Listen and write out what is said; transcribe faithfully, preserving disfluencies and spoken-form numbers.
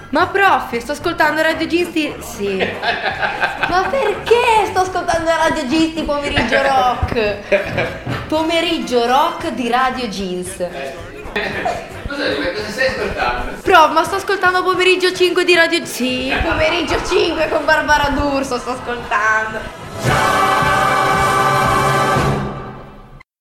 Ma prof, sto ascoltando Radio Gisti. Sì. Ma perché sto ascoltando Radio Gisti pomeriggio rock? Pomeriggio rock di Radio Jeans. Cosa, cosa stai ascoltando? Prof, ma sto ascoltando pomeriggio cinque di Radio. Sì, pomeriggio cinque con Barbara D'Urso sto ascoltando.